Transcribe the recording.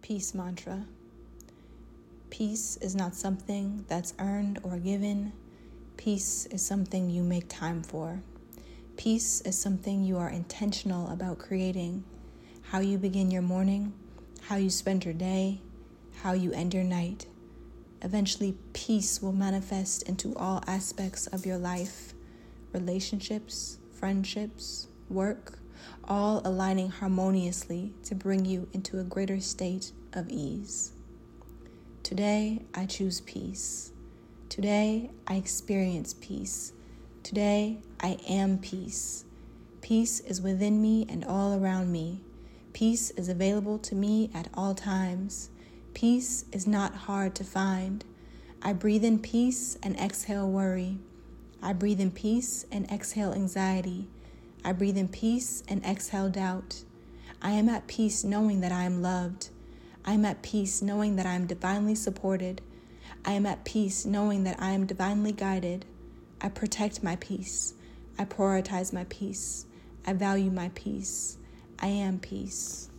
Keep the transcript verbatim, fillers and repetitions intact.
Peace mantra. Peace is not something that's earned or given. Peace is something you make time for. Peace is something you are intentional about creating. How you begin your morning, how you spend your day, how you end your night. Eventually, peace will manifest into all aspects of your life, relationships, friendships, work, all aligning harmoniously to bring you into a greater state of ease. Today, I choose peace. Today, I experience peace. Today, I am peace. Peace is within me and all around me. Peace is available to me at all times. Peace is not hard to find. I breathe in peace and exhale worry. I breathe in peace and exhale anxiety. I breathe in peace and exhale doubt. I am at peace knowing that I am loved. I am at peace knowing that I am divinely supported. I am at peace knowing that I am divinely guided. I protect my peace. I prioritize my peace. I value my peace. I am peace.